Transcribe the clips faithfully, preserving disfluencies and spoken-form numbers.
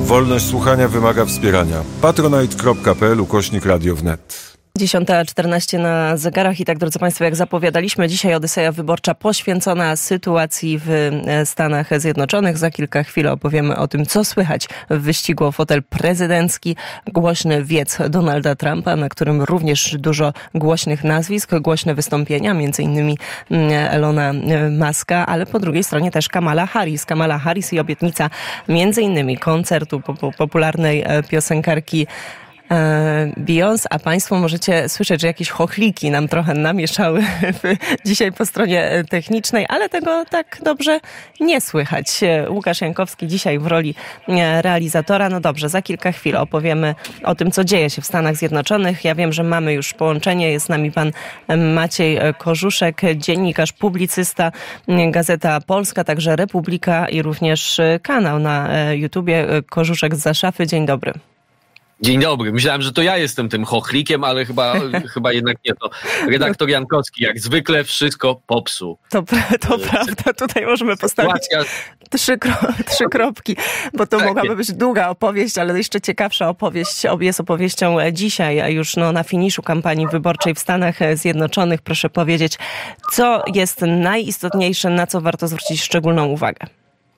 Wolność słuchania wymaga wspierania. patronite.pl ukośnik Radio Wnet. dziesiąta czternaście na zegarach i tak, drodzy Państwo, jak zapowiadaliśmy, dzisiaj Odyseja Wyborcza poświęcona sytuacji w Stanach Zjednoczonych. Za kilka chwil opowiemy o tym, co słychać w wyścigu o fotel prezydencki. Głośny wiec Donalda Trumpa, na którym również dużo głośnych nazwisk, głośne wystąpienia, między innymi Elona Muska, ale po drugiej stronie też Kamala Harris. Kamala Harris i obietnica między innymi koncertu popularnej piosenkarki Beyoncé, a Państwo możecie słyszeć, że jakieś chochliki nam trochę namieszały dzisiaj po stronie technicznej, ale tego tak dobrze nie słychać. Łukasz Jankowski dzisiaj w roli realizatora. No dobrze, za kilka chwil opowiemy o tym, co dzieje się w Stanach Zjednoczonych. Ja wiem, że mamy już połączenie. Jest z nami pan Maciej Korzuszek, dziennikarz, publicysta, Gazeta Polska, także Republika i również kanał na YouTubie Korzuszek zza szafy. Dzień dobry. Dzień dobry. Myślałem, że to ja jestem tym chochlikiem, ale chyba, chyba jednak nie. To redaktor Jankowski jak zwykle wszystko popsuł. To, to prawda. Tutaj możemy postawić trzy, kro, trzy kropki, bo to tak mogłaby być długa opowieść, ale jeszcze ciekawsza opowieść jest opowieścią dzisiaj, już no, na finiszu kampanii wyborczej w Stanach Zjednoczonych. Proszę powiedzieć, co jest najistotniejsze, na co warto zwrócić szczególną uwagę?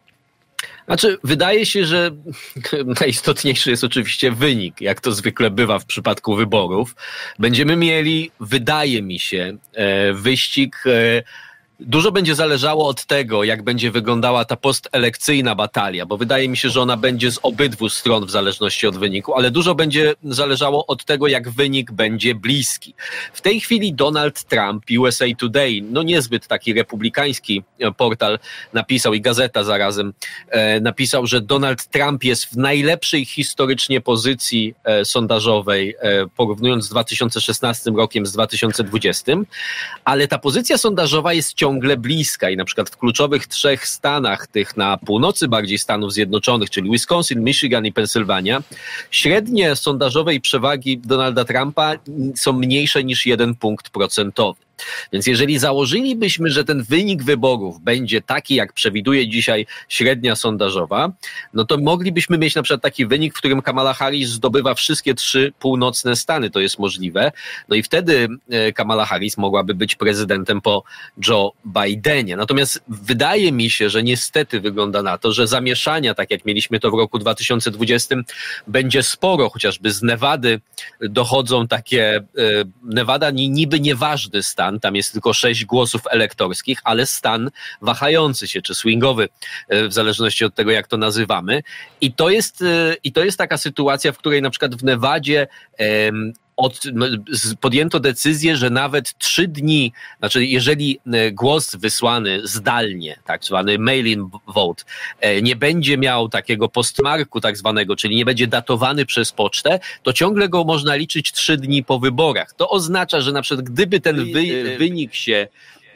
Znaczy, wydaje się, że najistotniejszy jest oczywiście wynik, jak to zwykle bywa w przypadku wyborów. Będziemy mieli, wydaje mi się, wyścig. Dużo będzie zależało od tego, jak będzie wyglądała ta postelekcyjna batalia, bo wydaje mi się, że ona będzie z obydwu stron w zależności od wyniku, ale dużo będzie zależało od tego, jak wynik będzie bliski. W tej chwili Donald Trump i U S A Today, no niezbyt taki republikański portal napisał i gazeta zarazem e, napisał, że Donald Trump jest w najlepszej historycznie pozycji e, sondażowej, e, porównując z dwa tysiące szesnastym rokiem z dwa tysiące dwudziestym, ale ta pozycja sondażowa jest ciągle ciągle bliska i na przykład w kluczowych trzech stanach, tych na północy bardziej Stanów Zjednoczonych, czyli Wisconsin, Michigan i Pensylwania, średnie sondażowej przewagi Donalda Trumpa są mniejsze niż jeden punkt procentowy. Więc jeżeli założylibyśmy, że ten wynik wyborów będzie taki, jak przewiduje dzisiaj średnia sondażowa, no to moglibyśmy mieć na przykład taki wynik, w którym Kamala Harris zdobywa wszystkie trzy północne stany. To jest możliwe. No i wtedy Kamala Harris mogłaby być prezydentem po Joe Bidenie. Natomiast wydaje mi się, że niestety wygląda na to, że zamieszania, tak jak mieliśmy to w roku dwa tysiące dwudziestym, będzie sporo. Chociażby z Nevady dochodzą takie, Nevada niby nieważny stan, tam jest tylko sześć głosów elektorskich, ale stan wahający się, czy swingowy, w zależności od tego, jak to nazywamy. I to jest, i to jest taka sytuacja, w której na przykład w Nevadzie em, Od, podjęto decyzję, że nawet trzy dni, znaczy jeżeli głos wysłany zdalnie, tak zwany mail-in vote, nie będzie miał takiego postmarku tak zwanego, czyli nie będzie datowany przez pocztę, to ciągle go można liczyć trzy dni po wyborach. To oznacza, że na przykład gdyby ten wy, wynik się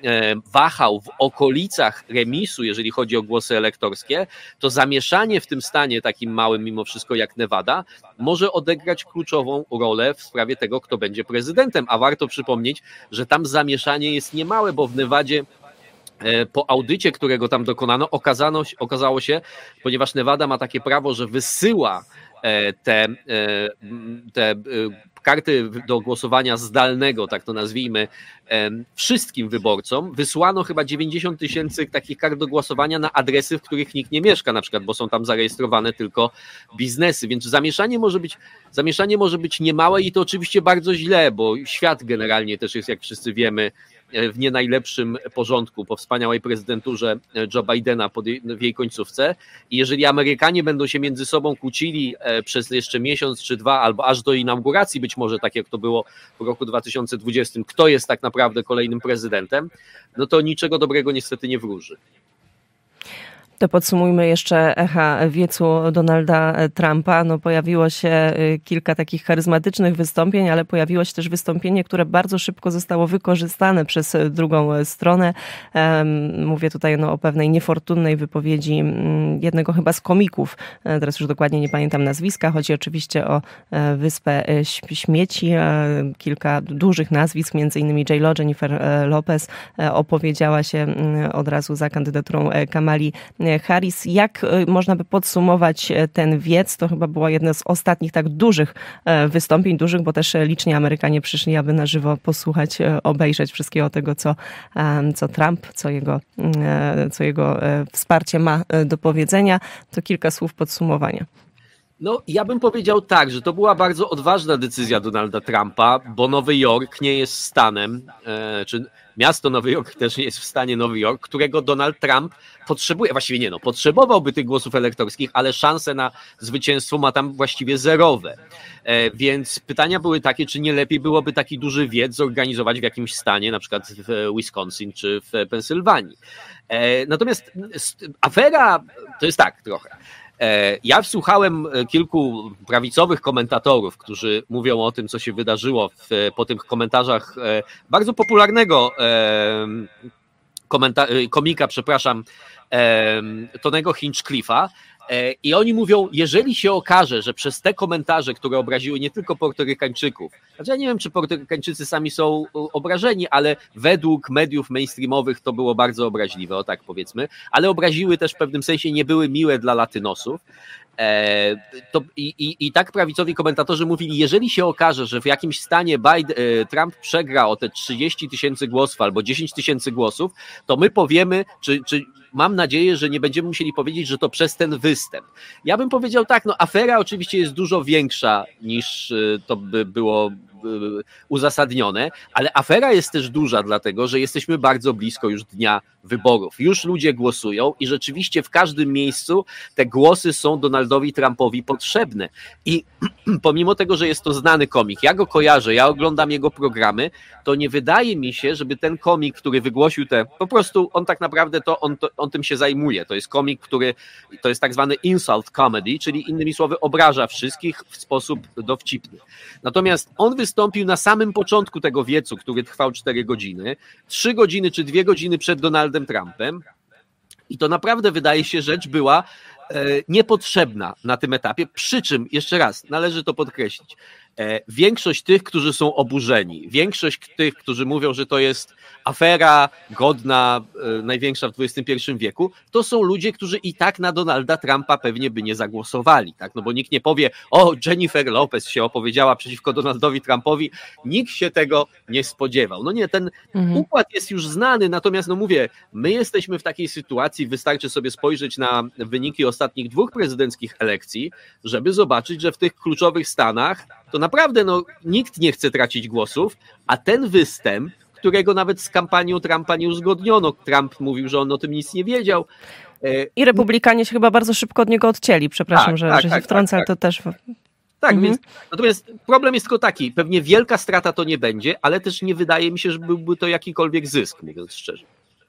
wahał w okolicach remisu, jeżeli chodzi o głosy elektorskie, to zamieszanie w tym stanie takim małym mimo wszystko jak Nevada może odegrać kluczową rolę w sprawie tego, kto będzie prezydentem. A warto przypomnieć, że tam zamieszanie jest niemałe, bo w Nevadzie po audycie, którego tam dokonano, okazano, okazało się, ponieważ Nevada ma takie prawo, że wysyła te, te karty do głosowania zdalnego, tak to nazwijmy, wszystkim wyborcom, wysłano chyba dziewięćdziesiąt tysięcy takich kart do głosowania na adresy, w których nikt nie mieszka, na przykład, bo są tam zarejestrowane tylko biznesy, więc zamieszanie może być, zamieszanie może być niemałe i to oczywiście bardzo źle, bo świat generalnie też jest, jak wszyscy wiemy, w nie najlepszym porządku po wspaniałej prezydenturze Joe Bidena w jej końcówce i jeżeli Amerykanie będą się między sobą kłócili przez jeszcze miesiąc czy dwa, albo aż do inauguracji być może, tak jak to było w roku dwa tysiące dwudziestym, kto jest tak naprawdę kolejnym prezydentem, no to niczego dobrego niestety nie wróży. To podsumujmy jeszcze echa wiecu Donalda Trumpa. No, pojawiło się kilka takich charyzmatycznych wystąpień, ale pojawiło się też wystąpienie, które bardzo szybko zostało wykorzystane przez drugą stronę. Mówię tutaj no, o pewnej niefortunnej wypowiedzi jednego chyba z komików. Teraz już dokładnie nie pamiętam nazwiska. Chodzi oczywiście o Wyspę Śmieci. Kilka dużych nazwisk, między innymi J Lo, Jennifer Lopez, opowiedziała się od razu za kandydaturą Kamali Harris. Jak można by podsumować ten wiec? To chyba była jedna z ostatnich tak dużych wystąpień, dużych, bo też licznie Amerykanie przyszli, aby na żywo posłuchać, obejrzeć wszystkiego tego, co, co Trump, co jego, co jego wsparcie ma do powiedzenia. To kilka słów podsumowania. No, ja bym powiedział tak, że to była bardzo odważna decyzja Donalda Trumpa, bo Nowy Jork nie jest stanem, e, czy miasto Nowy Jork też nie jest w stanie Nowy Jork, którego Donald Trump potrzebuje, właściwie nie no, potrzebowałby tych głosów elektorskich, ale szanse na zwycięstwo ma tam właściwie zerowe. E, więc pytania były takie, czy nie lepiej byłoby taki duży wiec zorganizować w jakimś stanie, na przykład w Wisconsin czy w Pensylwanii. E, natomiast afera to jest tak trochę. Ja wsłuchałem kilku prawicowych komentatorów, którzy mówią o tym, co się wydarzyło w, po tych komentarzach bardzo popularnego komenta- komika, przepraszam, Tonego Hinchcliffa. I oni mówią, jeżeli się okaże, że przez te komentarze, które obraziły nie tylko Portorykańczyków, znaczy ja nie wiem, czy Portorykańczycy sami są obrażeni, ale według mediów mainstreamowych to było bardzo obraźliwe, o tak powiedzmy, ale obraziły też w pewnym sensie, nie były miłe dla latynosów. E, to, i, i, I tak prawicowi komentatorzy mówili, jeżeli się okaże, że w jakimś stanie Biden, Trump przegra o te trzydzieści tysięcy głosów albo dziesięć tysięcy głosów, to my powiemy, czy, czy mam nadzieję, że nie będziemy musieli powiedzieć, że to przez ten występ. Ja bym powiedział tak, no afera oczywiście jest dużo większa niż to by było uzasadnione, ale afera jest też duża dlatego, że jesteśmy bardzo blisko już dnia wyborów. Już ludzie głosują i rzeczywiście w każdym miejscu te głosy są Donaldowi Trumpowi potrzebne. I pomimo tego, że jest to znany komik, ja go kojarzę, ja oglądam jego programy, to nie wydaje mi się, żeby ten komik, który wygłosił te, po prostu on tak naprawdę to on, to, on tym się zajmuje. To jest komik, który, to jest tak zwany insult comedy, czyli innymi słowy obraża wszystkich w sposób dowcipny. Natomiast on wystąpił na samym początku tego wiecu, który trwał cztery godziny, trzy godziny czy dwie godziny przed Donaldem Trumpem i to naprawdę wydaje się rzecz była e, niepotrzebna na tym etapie, przy czym, jeszcze raz, należy to podkreślić, e, większość tych, którzy są oburzeni, większość tych, którzy mówią, że to jest afera godna, e, największa w dwudziestym pierwszym wieku, to są ludzie, którzy i tak na Donalda Trumpa pewnie by nie zagłosowali, tak? No bo nikt nie powie, o, Jennifer Lopez się opowiedziała przeciwko Donaldowi Trumpowi, nikt się tego nie spodziewał. No nie, ten mhm. układ jest już znany, natomiast no mówię, my jesteśmy w takiej sytuacji, wystarczy sobie spojrzeć na wyniki ostatnich dwóch prezydenckich elekcji, żeby zobaczyć, że w tych kluczowych stanach to naprawdę no, nikt nie chce tracić głosów, a ten występ, którego nawet z kampanią Trumpa nie uzgodniono. Trump mówił, że on o tym nic nie wiedział. I republikanie się chyba bardzo szybko od niego odcięli. Przepraszam, tak, że, tak, że się tak, wtrącę, tak, tak. ale to też... Tak, mhm. więc natomiast problem jest tylko taki, pewnie wielka strata to nie będzie, ale też nie wydaje mi się, że byłby to jakikolwiek zysk, mówiąc szczerze.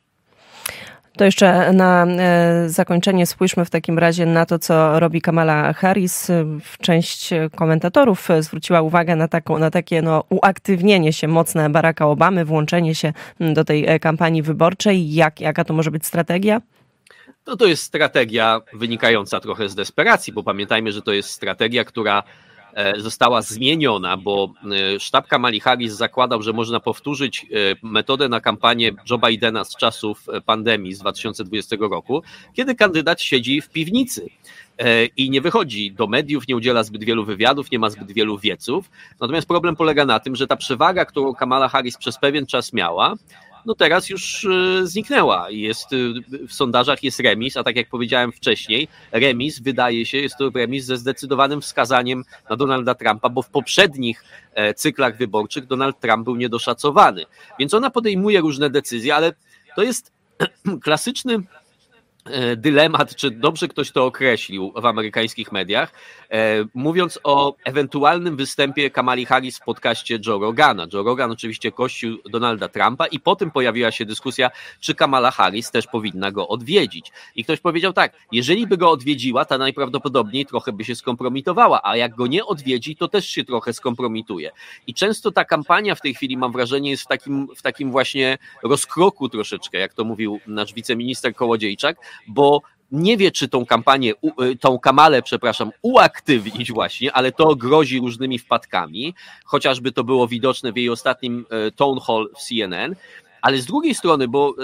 To jeszcze na zakończenie spójrzmy w takim razie na to, co robi Kamala Harris. Część komentatorów zwróciła uwagę na, taką, na takie no, uaktywnienie się mocne Baracka Obamy, włączenie się do tej kampanii wyborczej. Jak, jaka to może być strategia? No to jest strategia wynikająca trochę z desperacji, bo pamiętajmy, że to jest strategia, która została zmieniona, bo sztab Kamali Harris zakładał, że można powtórzyć metodę na kampanię Joe Bidena z czasów pandemii z dwa tysiące dwudziestego roku, kiedy kandydat siedzi w piwnicy i nie wychodzi do mediów, nie udziela zbyt wielu wywiadów, nie ma zbyt wielu wieców. Natomiast problem polega na tym, że ta przewaga, którą Kamala Harris przez pewien czas miała, no teraz już zniknęła. Jest, w sondażach jest remis, a tak jak powiedziałem wcześniej, remis wydaje się, jest to remis ze zdecydowanym wskazaniem na Donalda Trumpa, bo w poprzednich cyklach wyborczych Donald Trump był niedoszacowany. Więc ona podejmuje różne decyzje, ale to jest klasyczny dylemat, czy dobrze ktoś to określił w amerykańskich mediach, e, mówiąc o ewentualnym występie Kamali Harris w podcaście Joe Rogana. Joe Rogan oczywiście gościł Donalda Trumpa i potem pojawiła się dyskusja, czy Kamala Harris też powinna go odwiedzić. I ktoś powiedział tak, jeżeli by go odwiedziła, to najprawdopodobniej trochę by się skompromitowała, a jak go nie odwiedzi, to też się trochę skompromituje. I często ta kampania w tej chwili, mam wrażenie, jest w takim, w takim właśnie rozkroku troszeczkę, jak to mówił nasz wiceminister Kołodziejczak, bo nie wie, czy tą kampanię, tą Kamalę, przepraszam, uaktywnić właśnie, ale to grozi różnymi wpadkami, chociażby to było widoczne w jej ostatnim town hall w C N N, ale z drugiej strony, bo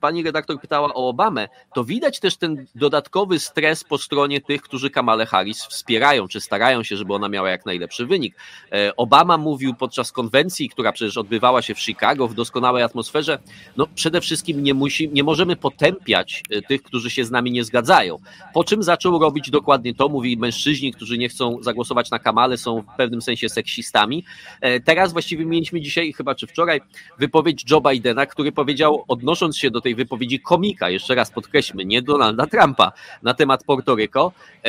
pani redaktor pytała o Obamę, to widać też ten dodatkowy stres po stronie tych, którzy Kamalę Harris wspierają, czy starają się, żeby ona miała jak najlepszy wynik. Obama mówił podczas konwencji, która przecież odbywała się w Chicago w doskonałej atmosferze, no przede wszystkim nie, musi, nie możemy potępiać tych, którzy się z nami nie zgadzają. Po czym zaczął robić dokładnie to, mówi mężczyźni, którzy nie chcą zagłosować na Kamalę, są w pewnym sensie seksistami. Teraz właściwie mieliśmy dzisiaj, chyba czy wczoraj, wypowiedź Joe Bidena, który powiedział, odnosząc się do tej wypowiedzi komika, jeszcze raz podkreślmy, nie Donalda Trumpa, na temat Porto Rico,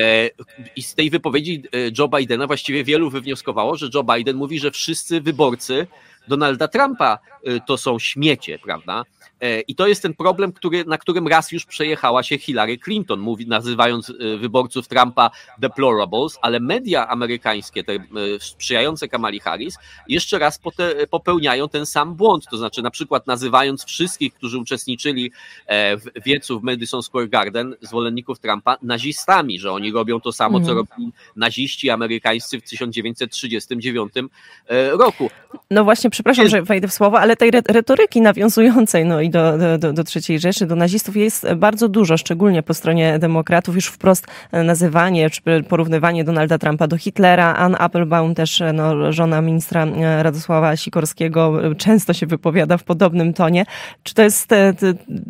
i z tej wypowiedzi Joe Bidena właściwie wielu wywnioskowało, że Joe Biden mówi, że wszyscy wyborcy Donalda Trumpa to są śmiecie, prawda? I to jest ten problem, który, na którym raz już przejechała się Hillary Clinton, mówi, nazywając wyborców Trumpa deplorables, ale media amerykańskie, te sprzyjające Kamali Harris, jeszcze raz pote, popełniają ten sam błąd, to znaczy na przykład nazywając wszystkich, którzy uczestniczyli w wiecu w Madison Square Garden, zwolenników Trumpa, nazistami, że oni robią to samo, mm. co robili naziści amerykańscy w tysiąc dziewięćset trzydziestym dziewiątym roku. No właśnie, przepraszam, że wejdę w słowo, ale tej retoryki nawiązującej no i do, do, do trzeciej Rzeszy, do nazistów jest bardzo dużo, szczególnie po stronie demokratów, już wprost nazywanie czy porównywanie Donalda Trumpa do Hitlera. Ann Applebaum, też no, żona ministra Radosława Sikorskiego, często się wypowiada w podobnym tonie. Czy to jest te, te,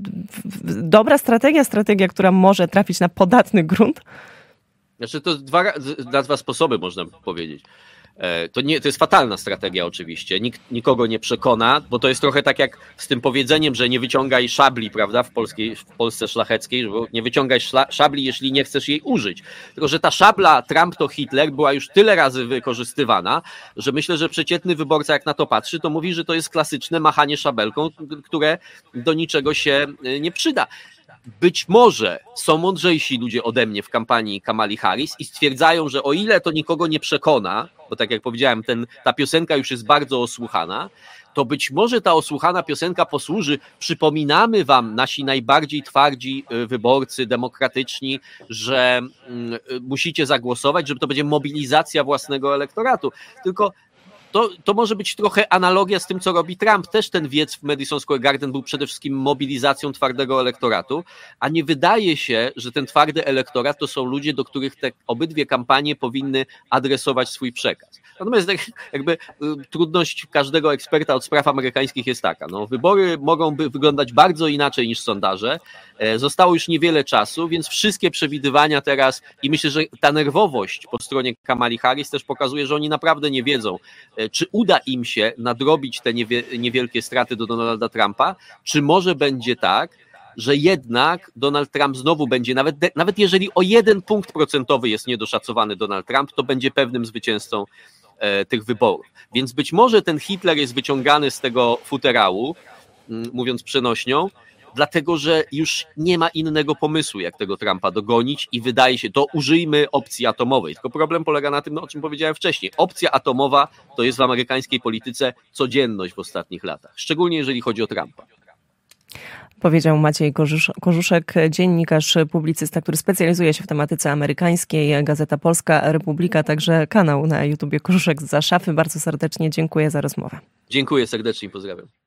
dobra strategia, strategia, która może trafić na podatny grunt? Znaczy to dwa, na dwa sposoby można powiedzieć. To, nie, to jest fatalna strategia oczywiście, Nikt nikogo nie przekona, bo to jest trochę tak jak z tym powiedzeniem, że nie wyciągaj szabli, prawda, w, polskiej, w Polsce szlacheckiej, bo nie wyciągaj szla, szabli, jeśli nie chcesz jej użyć. Tylko że ta szabla Trump to Hitler była już tyle razy wykorzystywana, że myślę, że przeciętny wyborca jak na to patrzy, to mówi, że to jest klasyczne machanie szabelką, które do niczego się nie przyda. Być może są mądrzejsi ludzie ode mnie w kampanii Kamali Harris i stwierdzają, że o ile to nikogo nie przekona, bo tak jak powiedziałem, ten, ta piosenka już jest bardzo osłuchana, to być może ta osłuchana piosenka posłuży, przypominamy wam, nasi najbardziej twardzi wyborcy, demokratyczni, że mm, musicie zagłosować, że to będzie mobilizacja własnego elektoratu. Tylko To, to może być trochę analogia z tym, co robi Trump. Też ten wiec w Madison Square Garden był przede wszystkim mobilizacją twardego elektoratu, a nie wydaje się, że ten twardy elektorat to są ludzie, do których te obydwie kampanie powinny adresować swój przekaz. Natomiast jakby trudność każdego eksperta od spraw amerykańskich jest taka. No, wybory mogą by wyglądać bardzo inaczej niż sondaże. Zostało już niewiele czasu, więc wszystkie przewidywania teraz i myślę, że ta nerwowość po stronie Kamali Harris też pokazuje, że oni naprawdę nie wiedzą, czy uda im się nadrobić te niewie- niewielkie straty do Donalda Trumpa, czy może będzie tak, że jednak Donald Trump znowu będzie, nawet, nawet jeżeli o jeden punkt procentowy jest niedoszacowany Donald Trump, to będzie pewnym zwycięzcą e, tych wyborów. Więc być może ten Hitler jest wyciągany z tego futerału, m, mówiąc przenośnią, dlatego że już nie ma innego pomysłu, jak tego Trumpa dogonić i wydaje się, to użyjmy opcji atomowej. Tylko problem polega na tym, no, o czym powiedziałem wcześniej. Opcja atomowa to jest w amerykańskiej polityce codzienność w ostatnich latach, szczególnie jeżeli chodzi o Trumpa. Powiedział Maciej Korzusz- Korzuszek, dziennikarz, publicysta, który specjalizuje się w tematyce amerykańskiej, Gazeta Polska, Republika, także kanał na YouTubie Korzuszek Zza Szafy. Bardzo serdecznie dziękuję za rozmowę. Dziękuję serdecznie i pozdrawiam.